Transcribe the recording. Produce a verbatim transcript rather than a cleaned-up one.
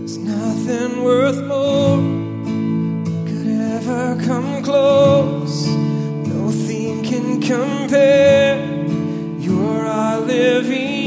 There's nothing worth more could ever come close. Nothing can compare. You're our living